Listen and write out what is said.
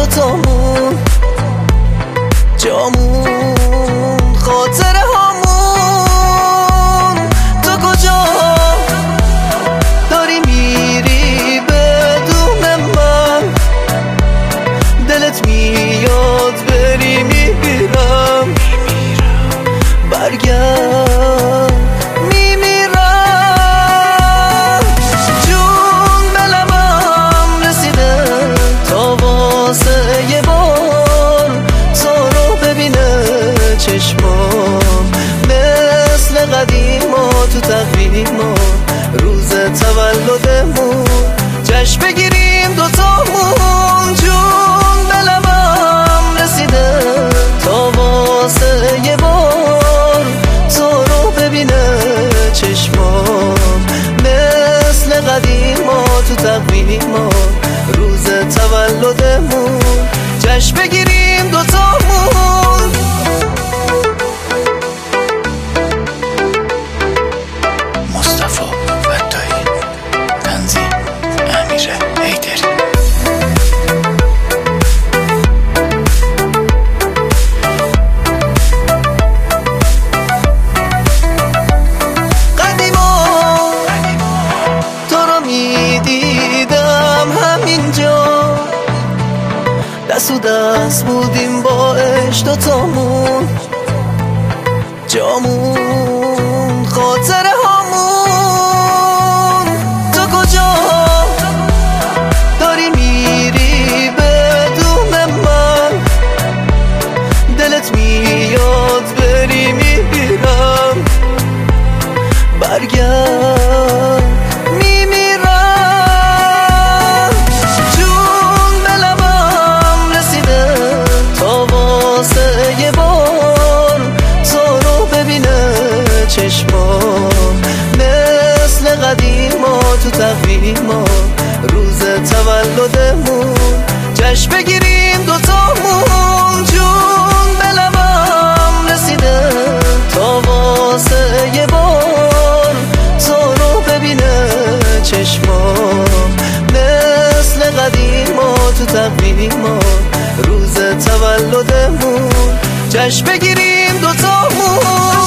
دوتامون جامون خاطره هامون. تو کجا داری میری بدون من؟ دلت میاد بری میمیرم. برگرد میمیرم. جون به لبم رسیده تا واسه یه بار تو رو ببینه چشمام. مثل قدیما تو تقویما روز تولدمون جشن بگیریم دوتامون. جون به لبم رسیده تا واسه یه بار تو رو ببینه چشمام. مثل قدیما تو تقویما روز تولدمون جشن بگیریم دوتامون. مصطفی فتاحی، تنظیم امیر حیدری. قدیما تو رو میدیدم همینجا، دست و دست بودیم با عشق دوتامون جامون خاطره هامون. تو کجا داری میری بدون من؟ دلت میاد بری میمیرم. برگرد میمیرم. جون به لبم رسیده تا واسه یه بار تو رو ببینه چشمام. مثل قدیما تو تقویما روز تولدمون جشن بگیریم دوتامون. جون به لبم رسیده تا واسه یه بار تو رو ببینه چشمام. مثل قدیما تو تقویما روز تولدمون جشن بگیریم دوتامون.